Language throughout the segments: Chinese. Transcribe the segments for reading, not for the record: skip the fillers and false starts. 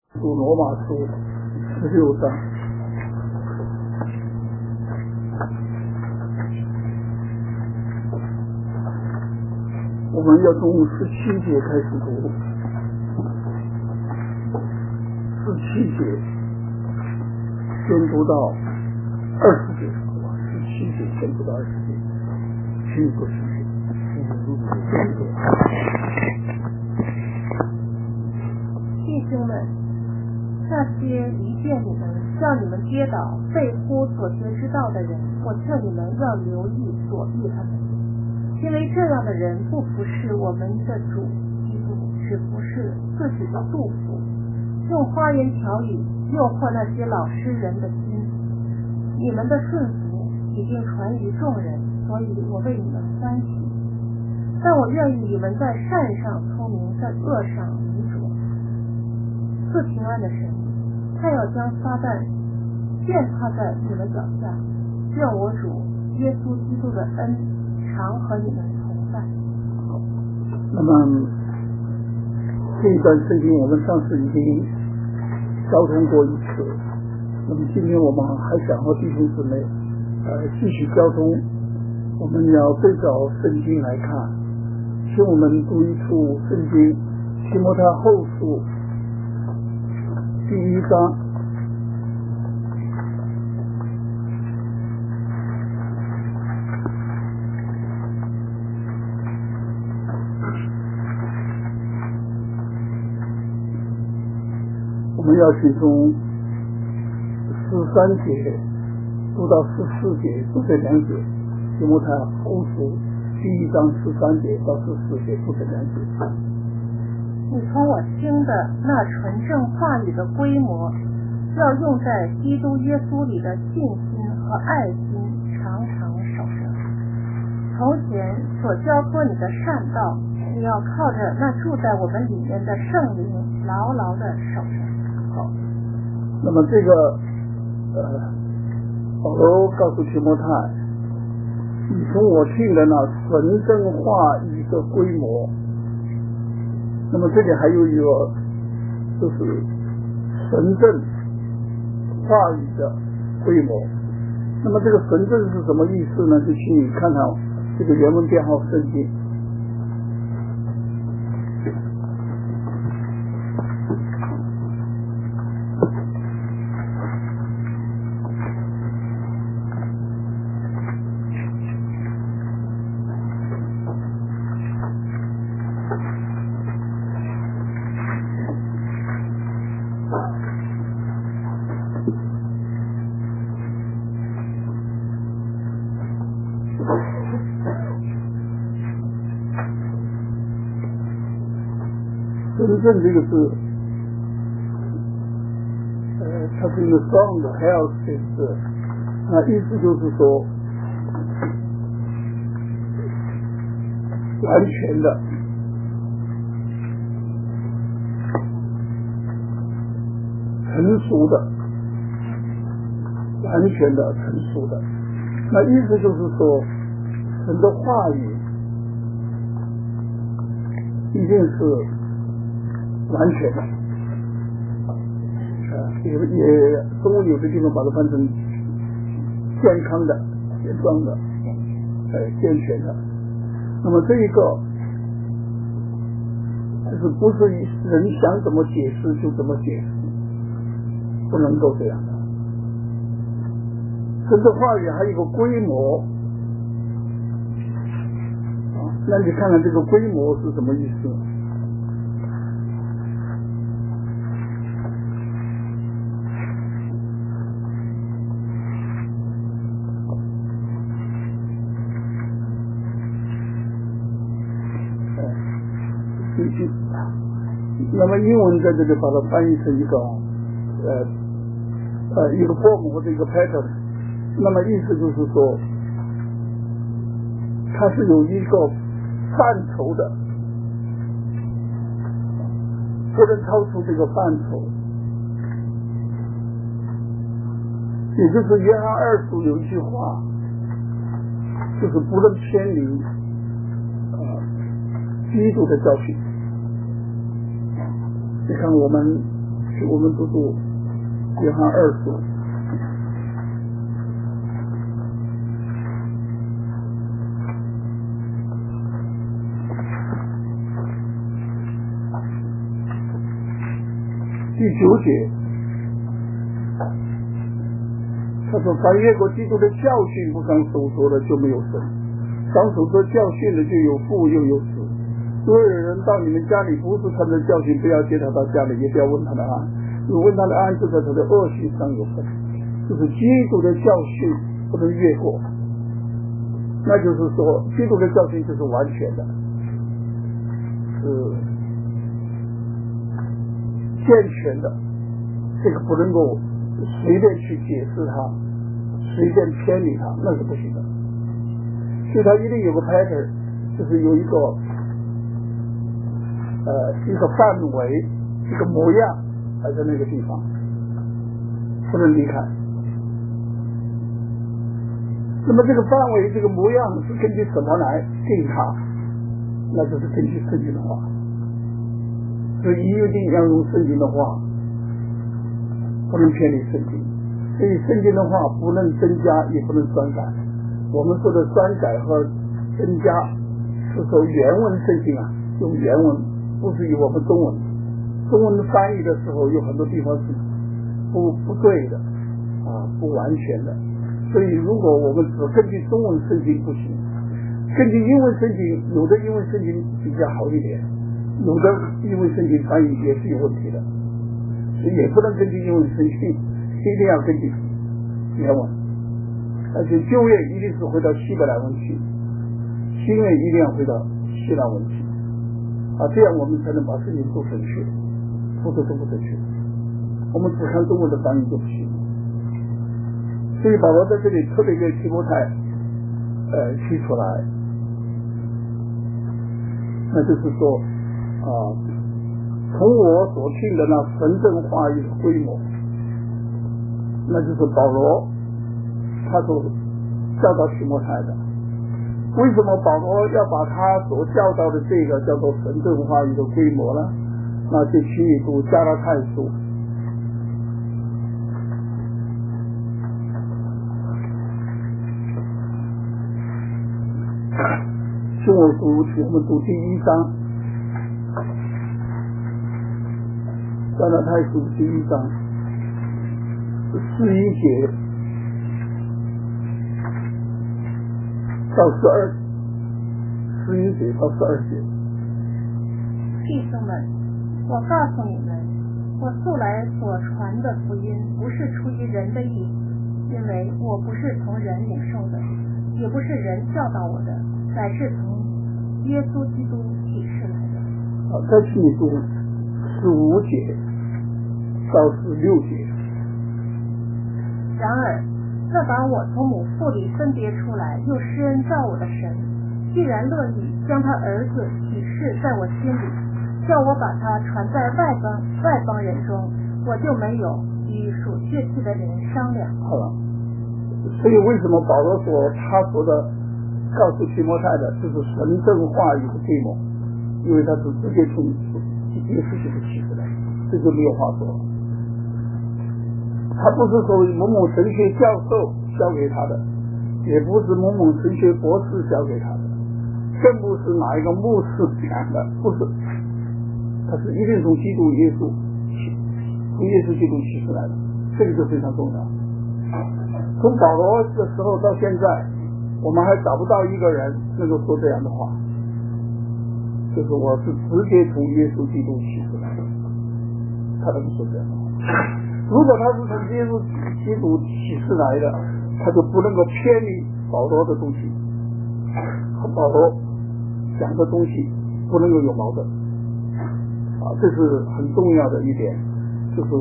读罗马书16章。我们要从17节开始读，17节先读到20节，17节先读到20节，请你做请学。 弟兄们，那些离间你们、叫你们跌倒、背乎所学之道的人，我劝你们要留意躲避他们，因为这样的人不服侍我们的主基督，只服侍自己的肚腹，用花言巧语诱惑那些老实人的心。你们的顺服已经传于众人，所以我为你们欢喜。但我愿意你们在善上聪明，在恶上愚拙。赐平安的神，他要将撒旦践踏在你们脚下，愿我主耶稣基督的恩常和你们同在。 那么这一段圣经我们上次已经交通过一次，那么今天我们还想和弟兄姊妹继续交通。我们要对照圣经来看，请我们读一处圣经，提摩太后书第1章。我们要请从13节读到14节，读这2节。提摩太后书第1章13节到14节，读这2节。 你从我听的那纯正话语的规模，要用在基督耶稣里的信心和爱心，常常守着。从前所交托你的善道，你要靠着那住在我们里面的圣灵，牢牢的守着。 好，那么这个保罗告诉提摩太，你从我听的那纯正话语的规模。那么这里还有一个就是纯正话语的规模。那么这个纯正是什么意思呢？就请你看看这个原文编号圣经。纯正这个字，它是一个 sound health 这个字，那意思就是说完全的、成熟的、完全的、成熟的。那意思就是说，神的话语一定是完全的，也中文有的地方把它翻成健康的、健壮的、健全的。那么这一个就是不是人想怎么解释就怎么解释，不能够这样的。神的话语还有一个规模，那你看看这个规模是什么意思？那么英文在这里把它翻译成一个一个 form 或者一个 pattern， 那么意思就是说它是有一个范畴的，不能超出这个范畴。也就是约翰2书有一句话，就是不能偏离基督的教训。你看我们我们读约翰2书。第9节，他说：“凡越过基督的教训不刚守说的，就没有神；刚守说教训的，就有父又有子。若有人到你们家里不是他的教训，不要接他到家里，也不要问他的安。如问他的安，就在他的恶行上有份。就是基督的教训不能越过，那就是说，基督的教训就是完全的，是健全的，这个不能够随便去解释它，随便偏离它，那是不行的。所以它一定有个 pattern， 就是有一个范围，一个模样摆在那个地方，不能离开。那么这个范围，这个模样是根据什么来定它？那就是根据圣经的话。所以一定要用圣经的话，不能偏离圣经。所以圣经的话不能增加，也不能删改。我们说的删改和增加是说原文圣经啊，用原文，不是用我们中文。中文翻译的时候有很多地方是不对的啊，不完全的。所以如果我们只根据中文圣经不行，根据英文圣经，有的英文圣经比较好一点，有的英文圣经翻译也是有问题的，所以也不能根据英文圣经，一定要根据原文。而且旧约一定是回到希伯来文去，新约一定要回到希腊文去啊，这样我们才能把事情做正确，否则都不正确。我们只看中文的翻译就不行。所以保罗在这里特别给提摩太提出来，那就是说从我所听的那神圣话语的规模，那就是保罗他所教导提摩太的。为什么保罗要把他所教导的这个叫做神圣话语的规模呢？那就请你读加拉太书请我们读第1章，加拉太书第1章11节到11节到12节。 弟兄们，我告诉你们，我素来所传的福音不是出于人的意思，因为我不是从人领受的，也不是人教导我的，乃是从耶稣基督启示来的。 好，再请你读15节到16节。 然而，那把我从母腹里分别出来，又施恩照我的神，既然乐意将他儿子启示在我心里，叫我把他传在外邦人中，我就没有与属血气的人商量。 好了，所以为什么保罗说他说的告诉提摩太的就是神圣话语的规模？因为他是直接从耶稣基督启示的，这就没有话说了。他不是说某某神学教授教给他的，也不是某某神学博士教给他的，更不是哪一个牧师讲的，不是，他是一定从基督耶稣基督启示来的，这个就非常重要。从保罗的时候到现在，我们还找不到一个人能够说这样的话，就是我是直接从耶稣基督启示来的，他都不说这样的话。如果他是从耶稣基督启示来的，他就不能够偏离保罗的东西，和保罗讲的东西不能够有矛盾啊，这是很重要的一点，就是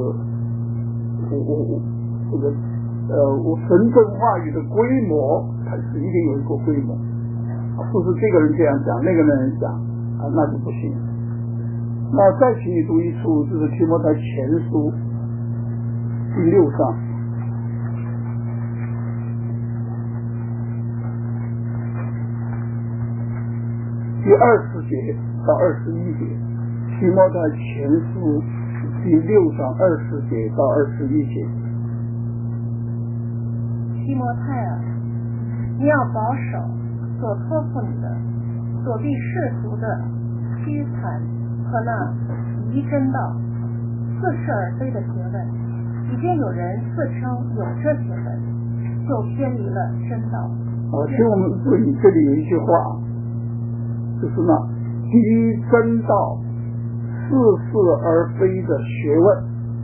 我神圣话语的规模，它是一定有一个规模，不是这个人这样讲，那个人讲啊，那就不行。那再请你读一处，就是提摩太前书第6章第20节到21节，提摩太前书第6章20节到21节。 提摩太啊，你要保守所托付你的，躲避世俗的虚谈和那疑真道、似是而非的学问。已经有人自称有这学问，就偏离了真道。 请我们注意，这里有一句话，就是那依真道似是而非的学问，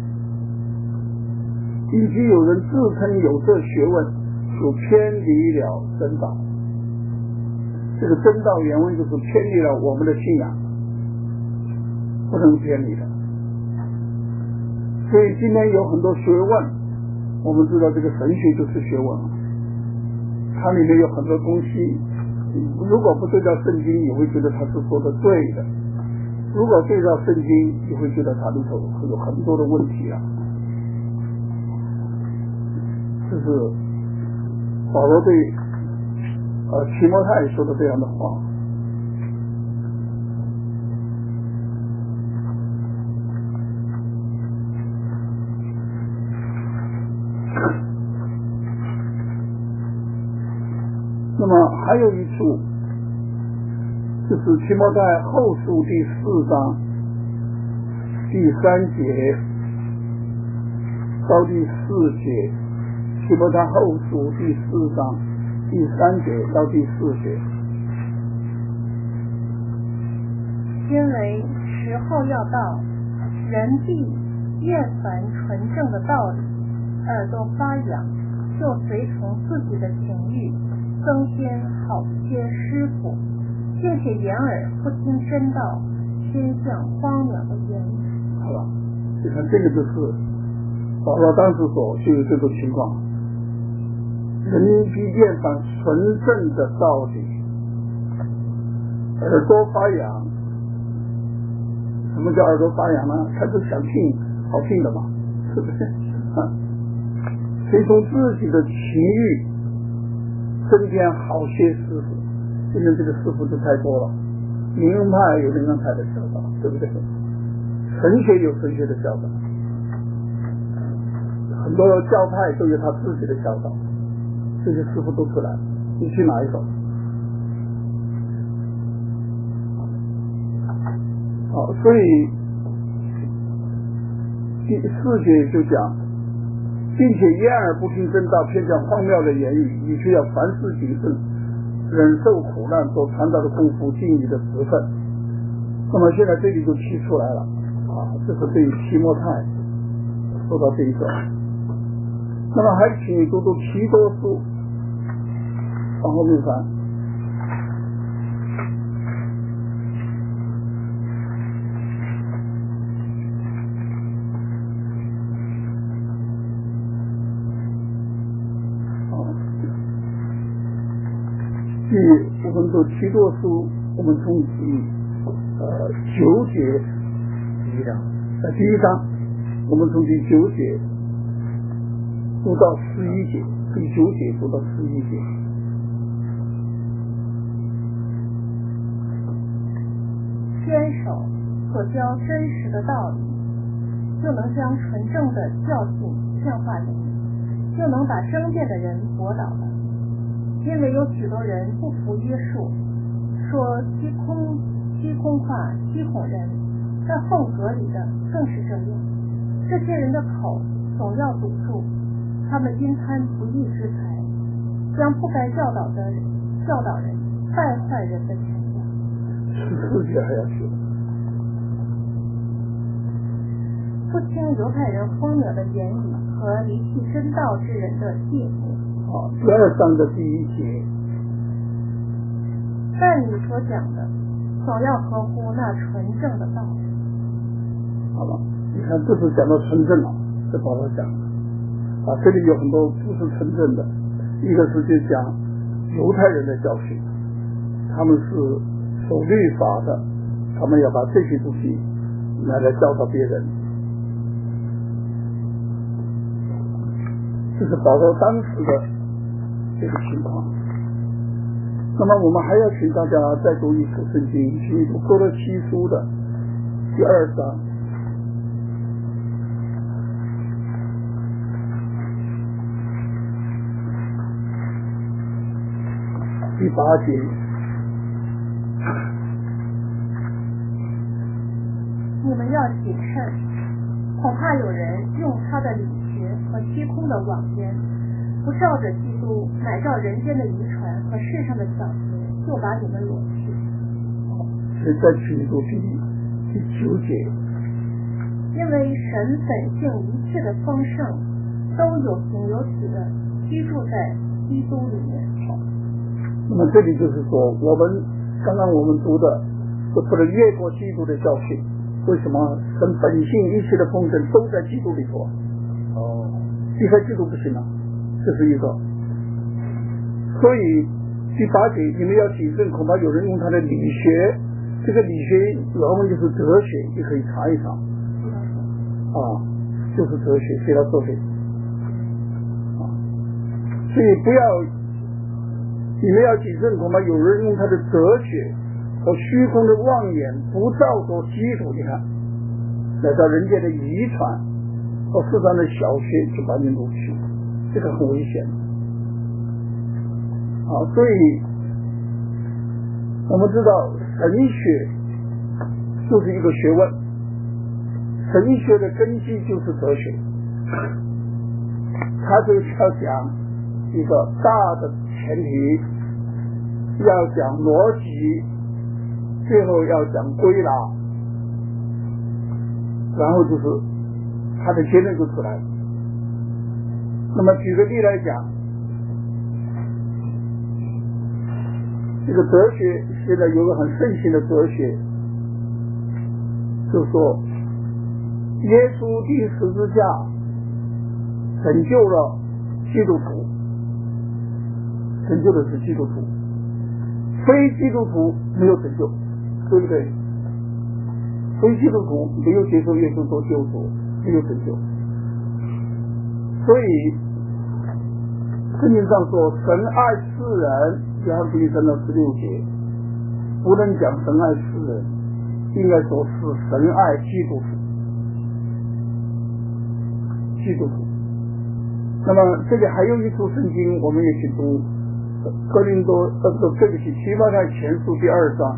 以及有人自称有这学问，就偏离了真道。这个真道原文就是偏离了我们的信仰，不能偏离的。所以今天有很多学问，我们知道这个神学就是学问，它里面有很多东西，如果不对照圣经，你会觉得它是说的对的；如果对照圣经，你会觉得它里头有很多的问题啊。这是保罗对提摩太说的这样的话。那么还有一处，就是提摩太后书第4章第3节到第4节，提摩太后书第4章第3节到第4节。 因为时候要到，人必厌烦纯正的道理，耳朵发痒，就随从自己的情欲，增添好些师傅，并且掩耳不听真道，偏向荒谬的言语。 好了，你看这个就是保罗当时说就有这种情况，人必厌烦纯正的道理，耳朵发痒。什么叫耳朵发痒呢？他就想听好听的嘛，是不是？随从自己的情欲，增添好些师傅。今天这个师傅就太多了，灵恩派有灵恩派的教导，对不对？神学有神学的教导，很多教派都有他自己的教导，这些师傅都出来了，你去哪一种？好，所以第4节就讲，并且掩耳不听真道，偏向荒谬的言语，你却要凡事谨慎，忍受苦难，做传道的功夫，尽你的职分。那么现在这里就提出来了这是对提摩太说到这一段。那么还请你读读提多书，往后面翻。我们读提多书，我们从9节第1章，我们从第9节读到11节，第9节读到11节。 坚守所教真实的道理，就能将纯正的教训劝化人，就能把争辩的人驳倒了。因为有许多人不服约束，说虚空话，虚哄人，在后阁里的更是这样。这些人的口总要堵住，他们因贪不义之财，将不该教导人，败坏人的全家。 14节还要学， 不听犹太人荒谬的言语和离弃真道之人的诫命。 第2章的第1节， 但你所讲的总要合乎那纯正的道理。 好了，你看这是讲到纯正了，这保罗讲这里有很多不是纯正的，一个是就讲犹太人的教训，他们是守律法的，他们要把这些东西来教导别人。这是保罗当时的这个情况。那么我们还要请大家再读一次圣经，请读哥罗西书的第2章第8节， 你们要谨慎，恐怕有人用他的理学和虚空的妄言，不照着基督，乃照人间的遗传和世上的小学，就把你们裸去。 是在进入第9节， 因为神本性一切的丰盛，都有形有体的居住在基督里面。 那么这里就是说，刚刚我们读的，就不能越过基督的教训。为什么？神本性一切的丰盛都在基督里头。离开基督不行了，这是一个。所以第8节，你们要谨慎，恐怕有人用他的理学，这个理学原文就是哲学，你可以查一查。就是哲学，非常哲学。所以你们要谨慎，恐怕有人用他的哲学和虚空的妄言，不照着基督，你看，来到人间的遗传和世上的小学，就把你掳去，这个很危险。所以我们知道神学就是一个学问，神学的根基就是哲学，他就是要讲一个大的前提，要讲逻辑，最后要讲归纳，然后就是他的结论就出来了。那么举个例来讲，这个哲学现在有个很盛行的哲学，就是说耶稣钉十字架拯救了基督徒，拯救的是基督徒，非基督徒没有拯救，对不对？非基督徒没有接受耶稣做救主，没有拯救。所以圣经上说神爱世人，约翰福音3章16节，不能讲神爱世人，应该说是神爱基督徒。那么这里还有一处圣经，我们也去读提摩太前书第2章。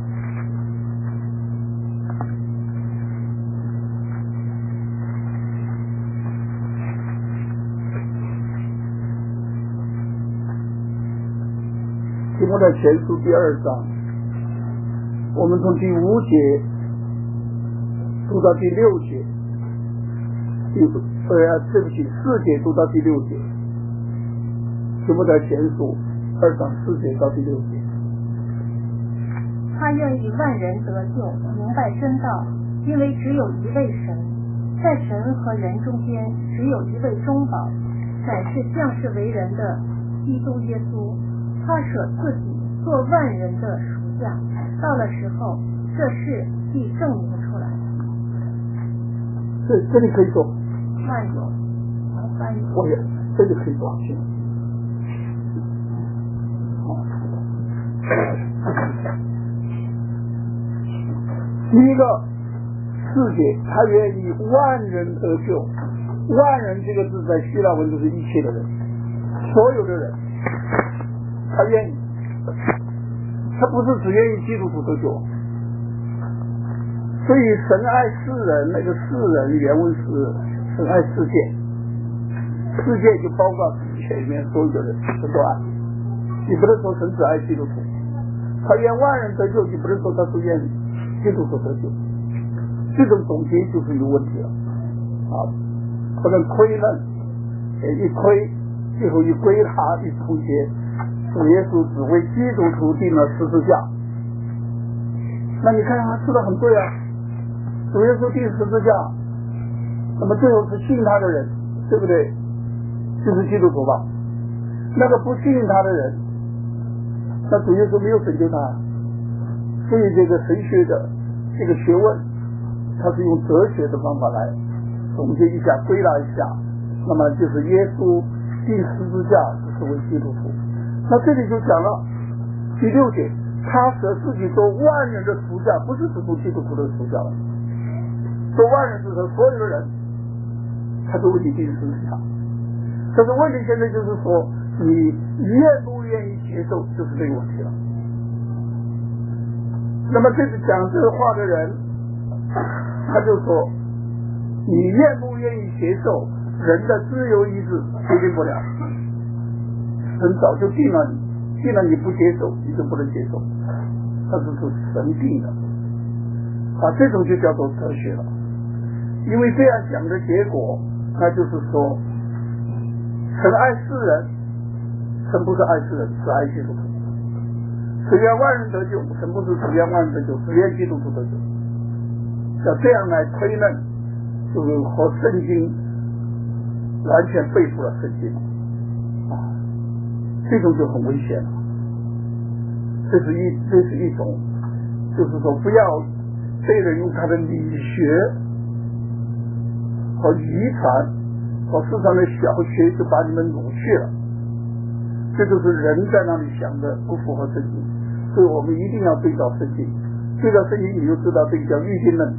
提摩太前书第2章，我们从第5节读到第6节，4节读到第6节。提摩太前书2章4节到第6节。 他愿意万人得救，明白真道，因为只有一位神，在神和人中间只有一位中保，乃是降世为人的基督耶稣。他舍自己做万人的赎价，到了时候，这事必证明出来。 这里可以说万有，翻译。 我也这里可以说。第一个4节，他愿意万人得救。万人这个字在希腊文就是一切的人，所有的人，他愿意，他不是只愿意基督徒得救。所以神爱世人，那个世人原文是神爱世界，世界就包括世界里面所有的人，神都爱。你不能说神只爱基督徒，他愿万人得救，你不能说他是愿基督徒得救。这种总结就是有问题了不能亏论，一亏最后一归纳一总结，主耶稣只为基督徒钉了十字架。那你看他说的很对啊，主耶稣钉十字架，那么最后是信他的人，对不对？就是基督徒吧。那个不信他的人，那主耶稣没有拯救他。所以这个神学的这个学问，它是用哲学的方法来总结一下，归纳一下，那么就是耶稣钉十字架就是为基督徒。那这里就讲了第6节，他舍自己做万人的赎价，不是只做基督徒的赎价了，做万人是说所有的人，他都为你钉十字架。可是问题现在就是说，你愿不愿意接受，就是这个问题了。那么这个讲这个话的人，他就说，你愿不愿意接受人的自由意志决定不了，神早就定了你，定了你不接受，你就不能接受，他是说神定的这种就叫做哲学了。因为这样讲的结果，那就是说神爱世人，神不是爱世人，是爱基督徒。只愿万人得救，神不是只愿万人得救，只愿基督徒得救。要这样来推论，就是和圣经完全背负了圣经这种就很危险了。这是一种，就是说不要被人用他的理学和遗传和世上的小学就把你们掳去了。这就是人在那里想的不符合圣经，所以我们一定要对照圣经。对照圣经，你就知道这个叫预定论，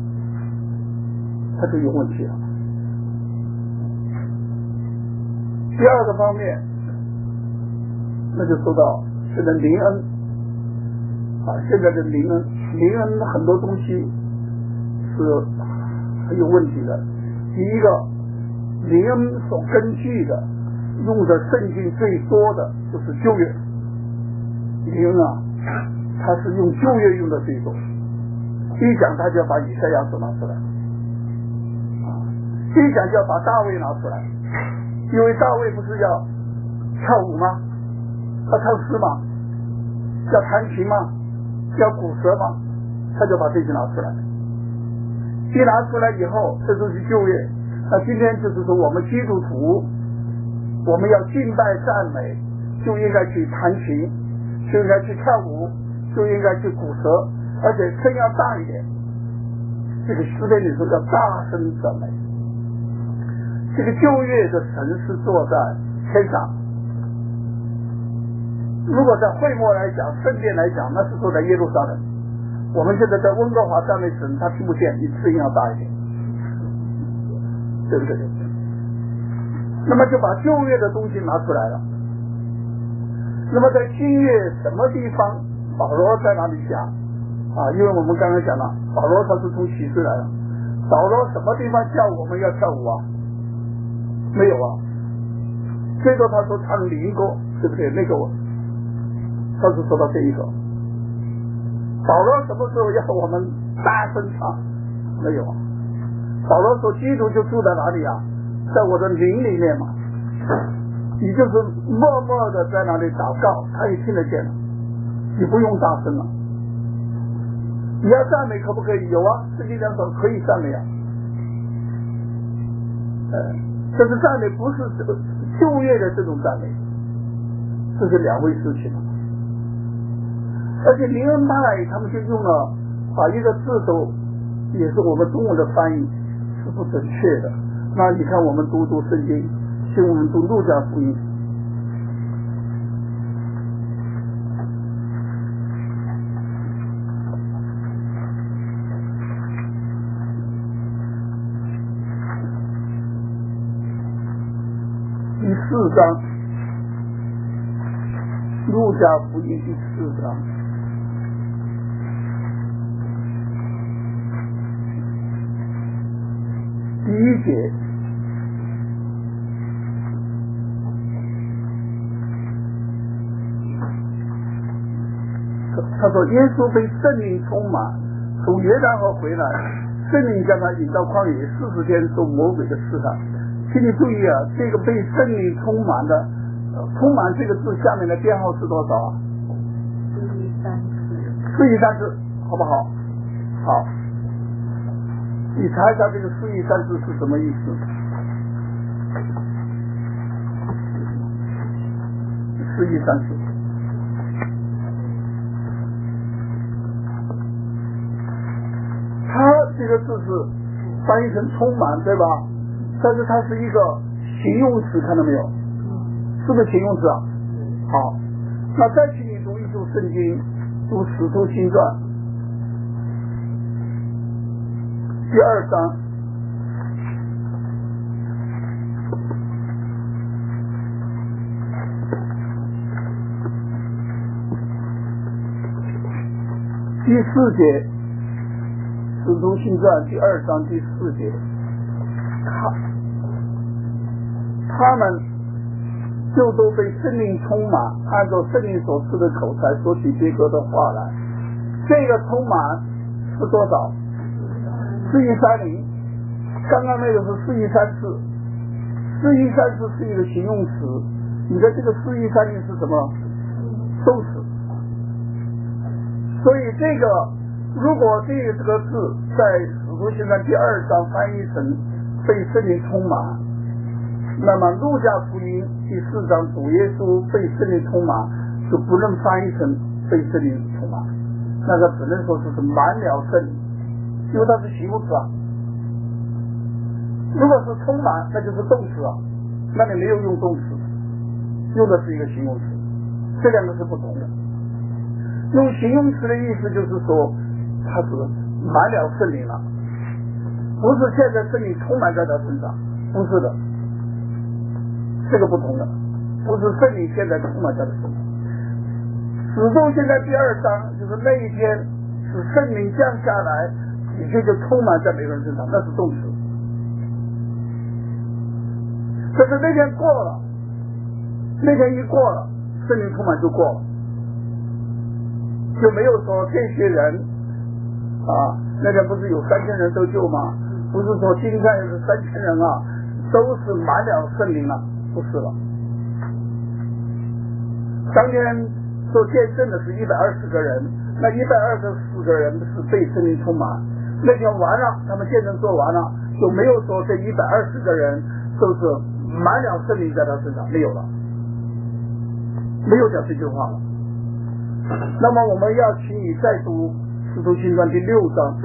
它就有问题了。第二个方面，那就说到现在灵恩现在的灵恩很多东西是很有问题的。第一个，灵恩所根据的用的圣经最多的就是旧约，灵恩他是用旧约用的最多。一讲他就要把以赛亚书拿出来一讲就要把大卫拿出来，因为大卫不是要跳舞吗？要唱诗吗？要弹琴吗？要鼓舌吗？他就把这些拿出来。一拿出来以后，这就是旧约。那今天就是说我们基督徒，我们要敬拜赞美，就应该去弹琴，就应该去跳舞，就应该去鼓舌，而且声要大一点。这个诗篇里说叫大声赞美。这个旧约的神是坐在天上，如果在会幕来讲，圣殿来讲，那是坐在耶路撒冷。我们现在在温哥华赞美神，他听不见，你声音要大一点，对不对？那么就把旧约的东西拿出来了。那么在新约什么地方保罗在哪里讲因为我们刚刚讲了，保罗他是从启示来的。保罗什么地方叫我们要跳舞没有最多他说唱灵歌，对不对？那个他是说到这一个。保罗什么时候要我们大声唱？没有保罗说基督就住在哪里在我的灵里面嘛。你就是默默的在那里祷告，他也听得见了，你不用大声了。你要赞美可不可以？有圣经上说可以赞美但是赞美不是旧约的这种赞美，这是两回事情。而且灵恩派他们就用了一个字都也是我们中文的翻译是不准确的。那你看我们读圣经，请我们读路加福音。第4章，路加福音第4章。第1节，他说耶稣被圣灵充满，从约旦河回来，圣灵将他引到旷野40天受魔鬼的试探。请你注意这个被圣灵充满的充满这个字下面的编号是多少？4134，好不好？好，你查一下这个4134是什么意思？4134，它这个字是翻译成充满，对吧？但是它是一个形容词，看到没有？是不是形容词好，那再请你读一读圣经，读使徒行传第2章。 第4节，使徒行传第2章第4节，他们就都被圣灵充满，按照圣灵所赐的口才说起别国的话来。这个充满是多少？4130，刚刚那个是4134，4134是一个形容词，你的这个4130是什么？动词。所以这个如果这个字在使徒行传第2章翻译成被圣灵充满，那么路加福音第4章主耶稣被圣灵充满就不能翻译成被圣灵充满，那个只能说是满了圣灵，因为它是形容词啊。如果是充满那就是动词啊，那你没有用动词，用的是一个形容词，这两个是不同的。用形容词的意思就是说他是满了圣灵了，不是现在圣灵充满在他身上，不是的，这个不同的，不是圣灵现在充满在他身上。使徒行传第2章就是那一天是圣灵降下来，你就充满在每个人身上，那是动词。可是那天过了，那天一过了，圣灵充满就过了，就没有说这些人啊，那天不是有3000人得救吗？不是说今天是3000人啊，都是满了圣灵了，不是了。当天做见证的是120个人，那124个人是被圣灵充满。那天完了，他们见证做完了，就没有说这120个人都是满了圣灵在他身上，没有了，没有讲这句话了。那么我们要请你再读使徒行传第6章。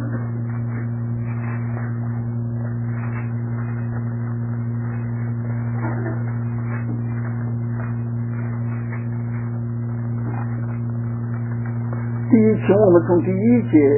请我们从第1节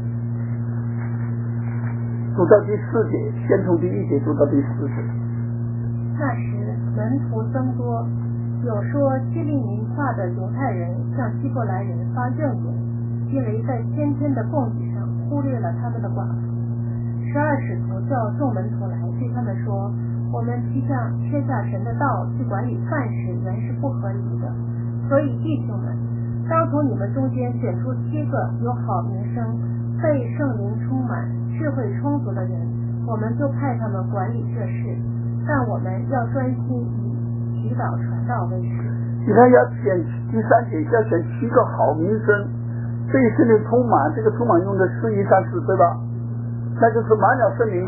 读到第4节，先从第1节读到第4节。 那时门徒增多，有说希利尼话的犹太人向希伯来人发怨言，因为在先天的供给上忽略了他们的寡妇。12使徒叫众门徒来，对他们说：我们撇下神的道去管理饭食，原是不合理的。所以弟兄们，当从你们中间选出7个有好名声、被圣灵充满、智慧充足的人，我们就派他们管理这事。但我们要专心以祈祷传道为事。 你看要选第3节，要选7个好名声，被圣灵充满，这个充满用的4134，对吧？那就是满了圣灵的，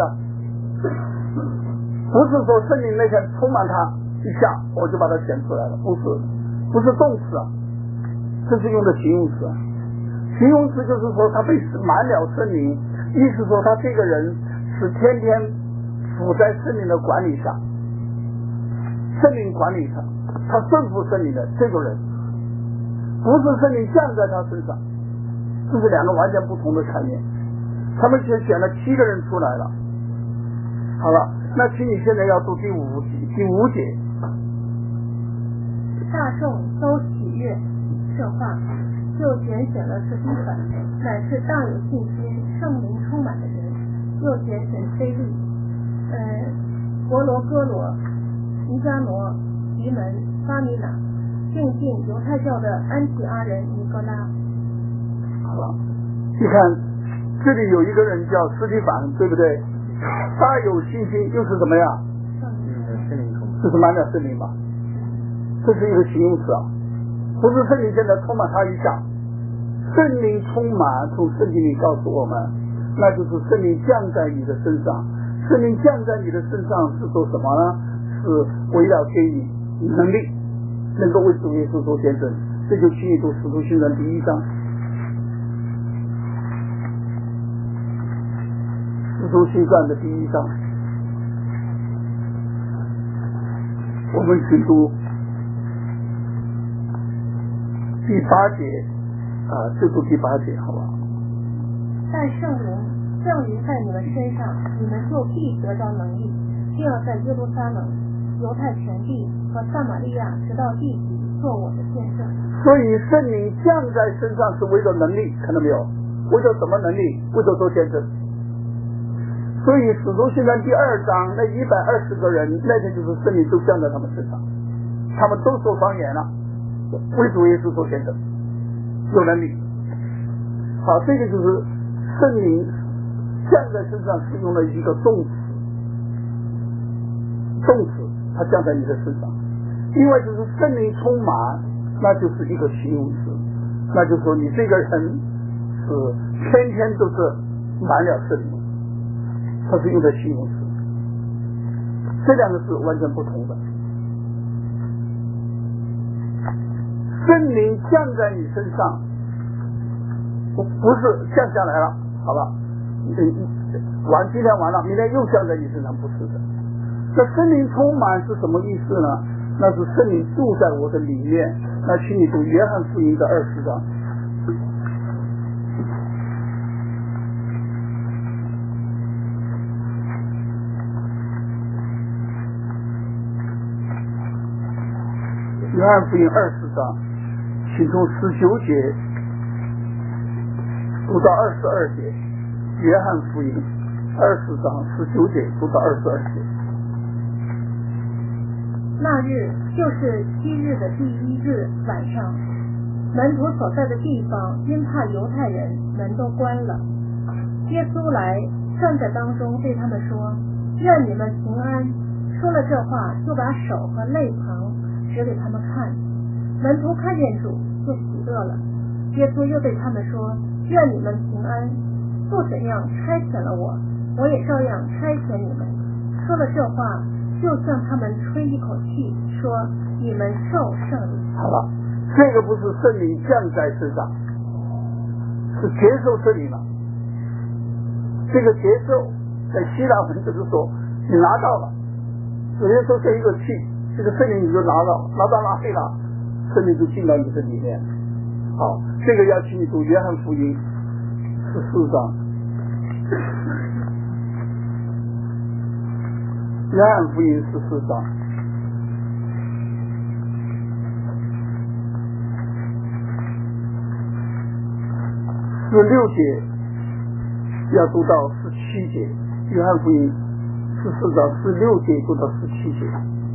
不是说圣灵那天充满他一下我就把它选出来了，不是动词啊，这是用的形容词啊。形容词就是说他被满了圣灵，意思说他这个人是天天处在圣灵的管理上，圣灵管理上，他顺服圣灵的这个人，不是圣灵降在他身上，这是两个完全不同的概念。他们先选了7个人出来了。好了，那请你现在要读第5节。 大众都喜悦这话，就拣选了斯提反，乃是大有信心、圣灵充满的人；又拣选腓利、伯罗哥罗、尼加挪、提门、巴米拿，并进犹太教的安提阿人尼哥拉。 好了，你看这里有一个人叫斯提反，对不对？大有信心又是什么呀？这是满了圣灵吧？这是一个形容词啊，不是圣灵现在充满他一下。圣灵充满从圣经里告诉我们，那就是圣灵降在你的身上。圣灵降在你的身上是做什么呢？是为了给你能力，能够为主耶稣做见证。这就请你读使徒行传第1章。使徒行传的第1章，我们请读第8节就读第8节，好吧？ 但圣灵降临在你们身上，你们就必得着能力，并要在耶路撒冷、犹太全地和撒玛利亚直到地极做我的见证。 所以圣灵降在身上是为了能力，看到没有？为了什么能力？为了做见证。所以使徒行传第2章那120个人那天就是圣灵都降在他们身上，他们都说方言了，为主耶稣做见证，有能力。好，这个就是圣灵降在身上是用了一个动词，它降在你的身上。另外就是圣灵充满，那就是一个形容词，那就是说你这个人是天天都是满了圣灵，它是用的形容词。这两个是完全不同的。圣灵降在你身上，不是降下来了，好了，今天完了，明天又降在你身上，不是的。那圣灵充满是什么意思呢？那是圣灵住在我的里面。那请你读约翰福音的20章。约翰福音20章，请从19节读到22节。约翰福音20章19节读到22节。 那日就是7日的第1日晚上，门徒所在的地方因怕犹太人，门都关了。耶稣来站在当中，对他们说：愿你们平安。说了这话，就把手和肋旁指给他们看。门徒看见主，就喜乐了。耶稣又对他们说：愿你们平安。父怎样差遣了我，我也照样差遣你们。说了这话，就向他们吹一口气，说：你们受圣灵。 好了，这个不是圣灵降在身上，是接受圣灵了。这个接受在希腊文就是说你拿到了，首先说是一个气，这个圣灵你就拿到哪里了，圣灵就进到你的里面。好，这个要请你读约翰福音14章。约翰福音14章16节要读到17节。约翰福音14章16节读到17节。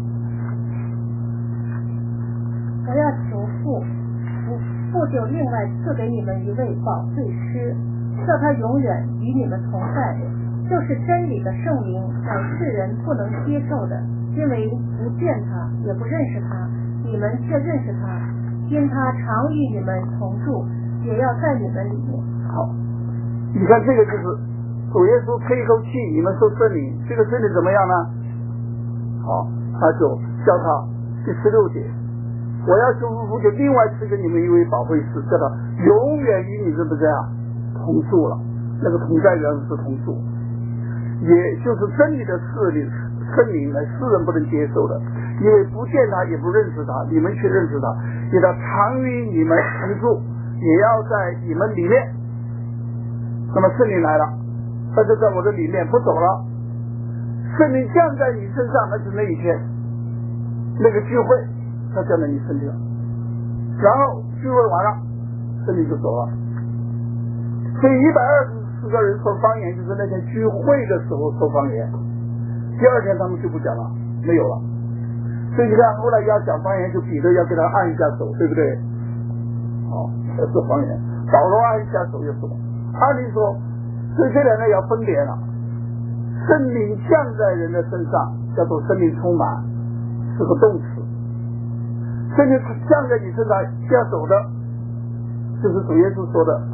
我要求父就另外赐给你们一位保惠师，叫他永远与你们同在，就是真理的圣灵，乃世人不能接受的，因为不见他，也不认识他，你们却认识他，因他常与你们同住，也要在你们里面。 好，你看这个就是主耶稣吹一口气，你们受圣灵，这个圣灵怎么样呢？好，他就叫他第16节，我要求父就另外赐给你们一位保惠师，叫他永远与你怎么这样同住了。那个同在原是同住，也就是真理的圣灵呢，世人不能接受的，因为不见他也不认识他，你们却认识他，也他常与你们同住，也要在你们里面。那么圣灵来了，他就在我的里面不走了。圣灵降在你身上，那是那一天那个聚会，他降在你身上，然后聚会完了，圣灵就走了。所以124个人说方言，就是那天聚会的时候说方言，第二天他们就不讲了，没有了。所以你看后来要讲方言，就彼得要给他按一下手，对不对？好，这是方言。保罗按一下手也是的。按理说，所以这两个要分别了。圣灵降在人的身上，叫做圣灵充满，是个动词。圣灵降在你身上下手的，就是主耶稣说的，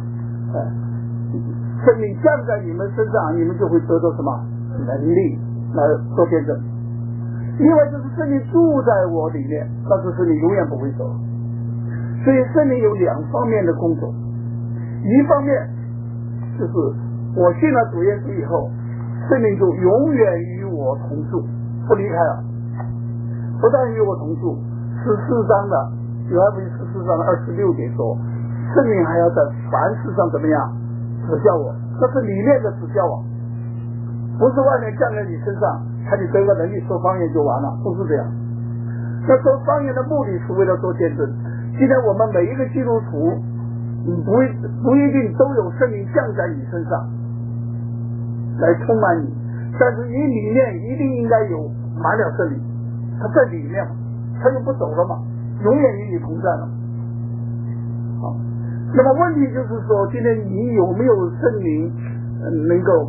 圣灵降在你们身上，你们就会得到什么能力来做见证。另外就是圣灵住在我里面，但是圣灵永远不会走。所以圣灵有两方面的工作，一方面就是我信了主耶稣以后，圣灵就永远与我同住，不离开了。不但与我同住，14章的约翰福音14章的26节说，圣灵还要在凡事上怎么样指教我，这是里面的指教我，不是外面降在你身上，他就得个能力说方言就完了，不是这样。那说方言的目的是为了做见证， 今天我们每一个基督徒，不一定都有圣灵降在你身上来充满你，但是你里面一定应该有满了圣灵，他在里面嘛，他就不走了嘛，永远与你同在了。好，那么问题就是说，今天你有没有圣灵能够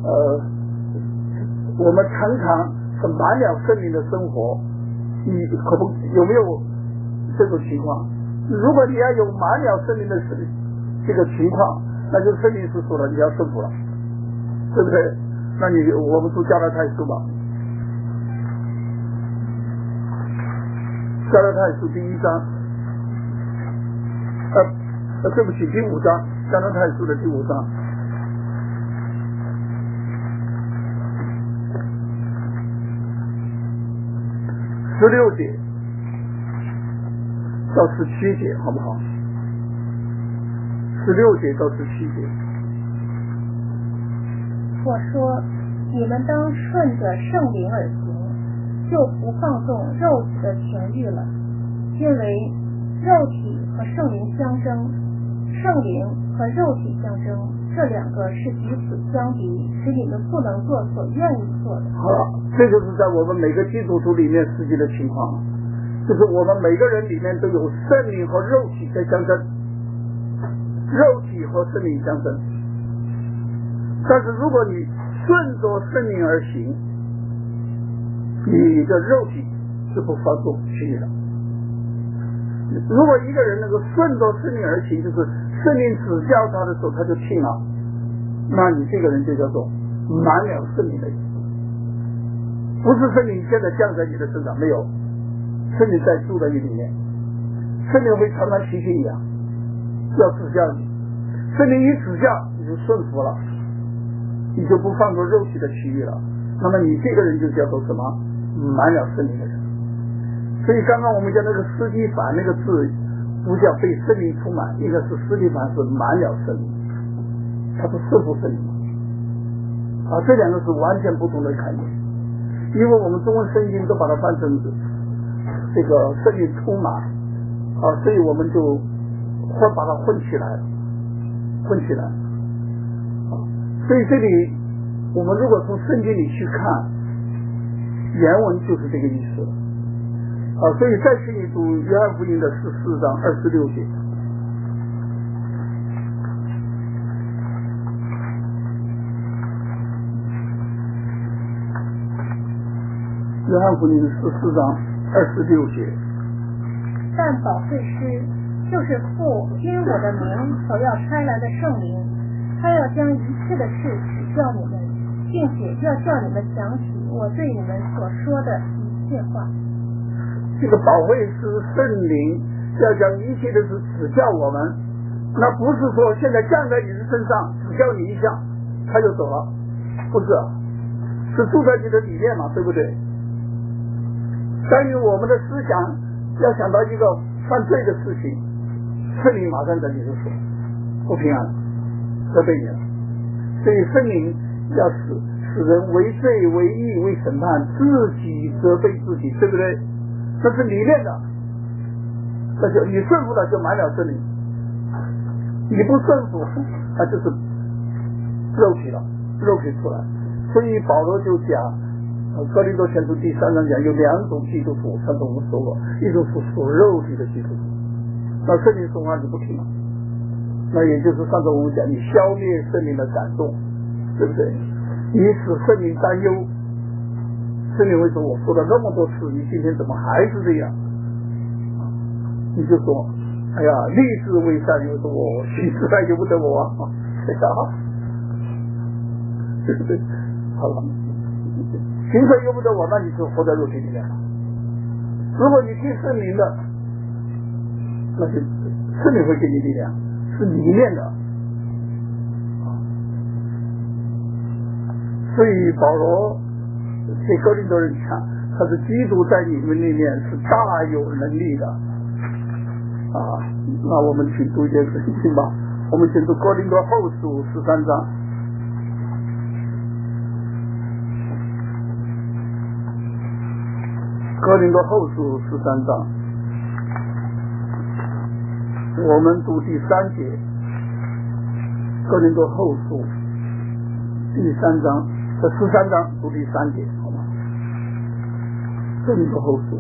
我们常常是满了圣灵的生活，你有没有这种情况？如果你要有满了圣灵的这个情况，那就圣灵是说了，你要顺服了，对不对？那我们读加拉太书吧，加拉太书第1章，对不起，第5章，加拉太书的第5章。16节到17节，好不好？16节到17节。 我说，你们当顺着圣灵而行，就不放纵肉体的情欲了，因为肉体和圣灵相争，圣灵和肉体相争，这两个是彼此相敌，使你们不能做所愿意做的。 好了，这就是在我们每个基督徒里面实际的情况，就是我们每个人里面都有圣灵和肉体在相争，肉体和圣灵相争。但是如果你顺着圣灵而行，你的肉体是不放纵去的。如果一个人能够顺着圣灵而行，就是圣灵指教他的时候他就听了，那你这个人就叫做满了圣灵的人。不是圣灵现在降在你的身上，没有，圣灵在住在你里面，圣灵会常常提醒你啊，要指教你，圣灵一指教你就顺服了，你就不放纵肉体的情欲了，那么你这个人就叫做什么？满了圣灵的人。所以刚刚我们讲那个司提反那个字不叫被圣灵充满，应该是司提反是满了圣灵，他是顺服圣灵啊，这两个是完全不同的概念。因为我们中文圣经都把它翻成这个圣灵充满啊，所以我们就把它混起来啊。所以这里我们如果从圣经里去看，原文就是这个意思啊。所以再请你读约翰福音的14章26节。约翰福音14章26节。 但保惠师就是父因我的名所要差来的圣灵，他要将一切的事指教你们，并且要叫你们想起我对你们所说的一切话。 这个保惠师圣灵要将一切的事指教我们，那不是说现在降在你的身上指教你一下他就走了，不是，是住在你的里面嘛，对不对？关于我们的思想要想到一个犯罪的事情，圣灵马上在你的手不平安，责备你了。所以圣灵要使人为罪为义为审判，自己责备自己，对不对？那是里面的，那就你顺服了就满了圣灵，你不顺服那就是肉体了，肉体出来。所以保罗就讲哥林多前书第3章讲有2种基督徒，上次我们说过，一种是属肉体的基督徒，那圣灵说话你不听了，那也就是上次我们讲你消灭圣灵的感动，对不对？你使圣灵担忧，圣灵会说我说了那么多次，你今天怎么还是这样？你就说哎呀，立志为善，又说我行之来由不得我啊，对不对？好了，行事由不得我，那你就活在肉体里面了。如果你听圣灵的，那就圣灵会给你力量，是里面的。所以保罗对哥林多人讲，他是基督在你们里面是大有能力的啊。那我们请读一件事情吧，我们请读哥林多后书13章。哥林多后书13章我们读第3节，哥林多后书第13章读第3节，好吗？哥林多后书。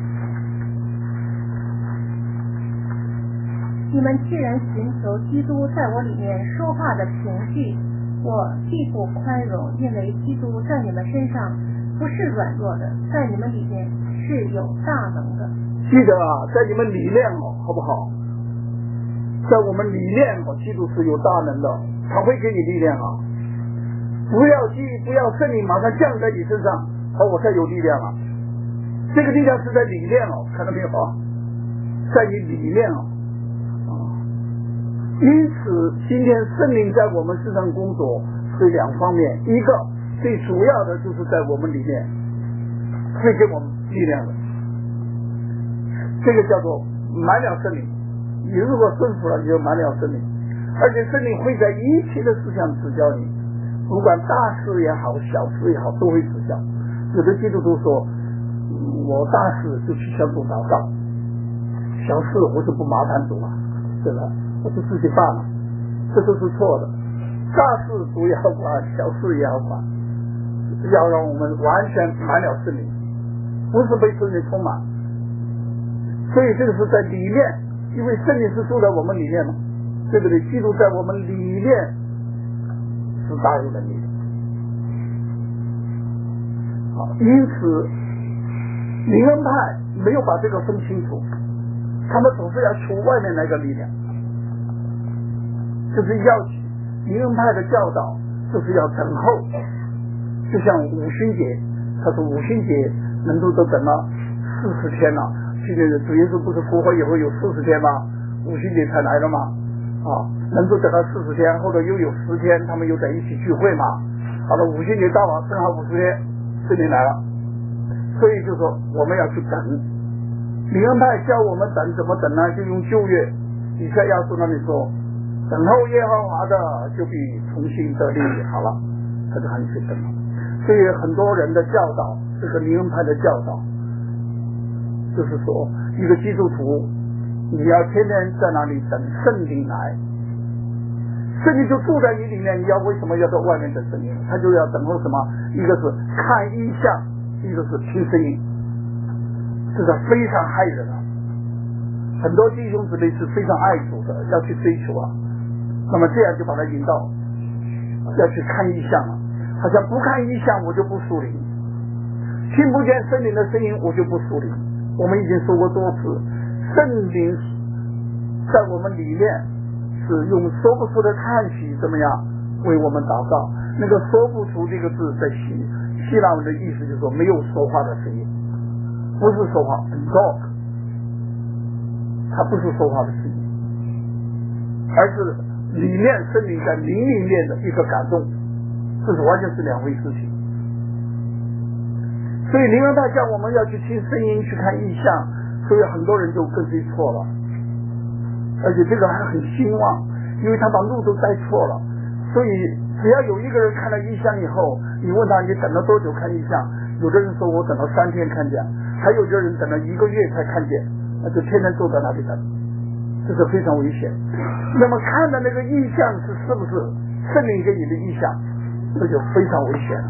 你们既然寻求基督在我里面说话的凭据，我必不宽容，因为基督在你们身上不是软弱的，在你们里面是有大能的。 记得啊，在你们里面好不好？在我们里面基督是有大能的，他会给你力量啊！不要圣灵马上降在你身上，我才有力量啊！这个力量是在里面看到没有啊？在你里面因此今天圣灵在我们身上工作是2方面，一个最主要的就是在我们里面会给我们力量的，这个叫做满了圣灵。你如果顺服了，你就满了圣灵，而且圣灵会在一切的事项指教你，不管大事也好小事也好都会指教。有的基督徒说我大事就去向主祷告，小事我就不麻烦主了，对吧？我就自己办了，这都是错的。大事主要管，小事也要管，要让我们完全满了圣灵，不是被圣灵充满。所以这个是在里面，因为圣灵是住在我们里面嘛，对不对？基督在我们里面是大有能力的。好，因此灵恩派没有把这个分清楚，他们总是要求外面那个力量，就是要灵恩派的教导就是要等候，就像五旬节，他说五旬节人都等了40天了，去年主耶稣不是复活以后有40天吗？五旬节才来了吗？人都等了40天，后来又有10天他们又在一起聚会嘛。好了，五旬节到了，正好50天，圣灵来了，所以就说我们要去等。灵恩派教我们等，怎么等呢？就用旧约以赛亚书那里说，等候耶和华的就必重新得力。好了，他就喊你去等了。所以很多人的教导，这个灵恩派的教导就是说，一个基督徒你要天天在那里等圣灵来，圣灵就住在你里面，你要为什么要到外面等圣灵？他就要等候什么？一个是看异象，一个是听声音，这个非常害人啊！很多弟兄姊妹是非常爱主的，要去追求啊，那么这样就把他引导要去看异象了，好像不看异象我就不属灵，听不见圣灵的声音我就不属灵。我们已经说过多次，圣灵在我们里面是用说不出的叹息怎么样为我们祷告。那个说不出这个字在希腊文的意思就是说没有说话的声音，不是说话 talk， 它不是说话的声音，而是里面圣灵在灵里面的一个感动，这是完全是2回事情。所以灵恩派教我们要去听声音，去看异象，所以很多人就跟随错了，而且这个还很兴旺，因为他把路都带错了。所以只要有一个人看了异象以后，你问他你等了多久看异象，有的人说我等了3天看见，还有的人等了1个月才看见，那就天天坐在那里等，这是非常危险。那么看的那个异象是不是圣灵给你的异象，这就非常危险了。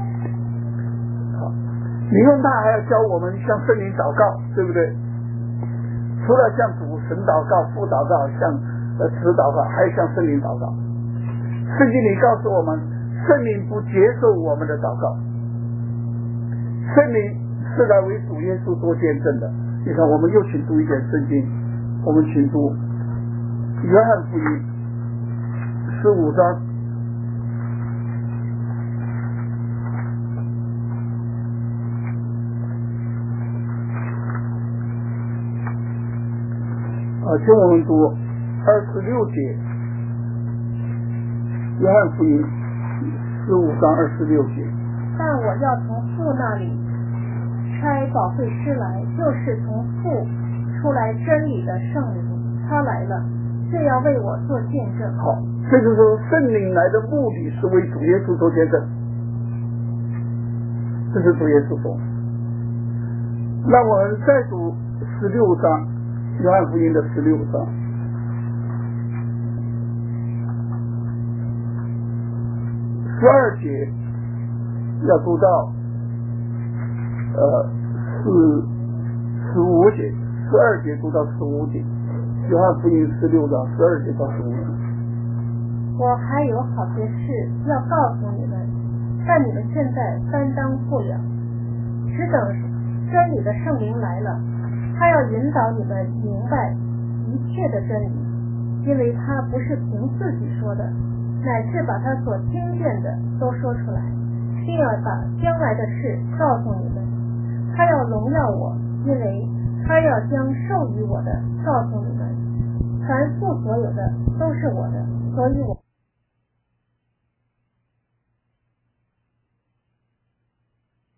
灵恩派还要教我们向圣灵祷告，对不对？除了向主神祷告、父祷告、向子祷告，还要向圣灵祷告。圣经里告诉我们，圣灵不接受我们的祷告，圣灵是来为主耶稣做见证的。你看，我们又请读一点圣经，我们请读约翰福音15章。请我们读26节，约翰福音15章26节。 但我要从父那里差保惠师来，就是从父出来真理的圣灵，他来了，就要为我做见证。 好，这就是说圣灵来的目的是为主耶稣做见证，这是主耶稣说。那我们再读16章，约翰福音的16章。 12节要读到15节，12节读到15节，约翰福音16章12节到15节。 我还有好些事要告诉你们，但你们现在担当不了，只等真理的圣灵来了，他要引导你们明白一切的真理，因为他不是凭自己说的，乃是把他所听见的都说出来，并要把将来的事告诉你们。他要荣耀我，因为他要将授予我的告诉你们。凡父所有的都是我的，所以我